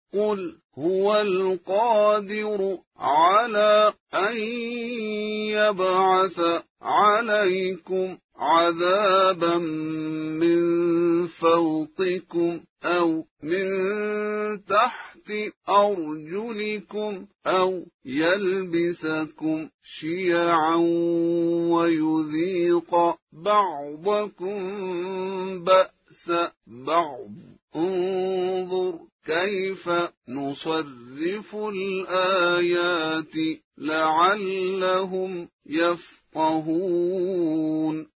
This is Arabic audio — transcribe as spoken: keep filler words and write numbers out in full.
قل هو القادر على أن يبعث عليكم عذابا من فوقكم أو من تحت أرجلكم أو يلبسكم شيعا ويذيق بعضكم بأس بعض. انظر كيف نصرف الآيات لعلهم يفقهون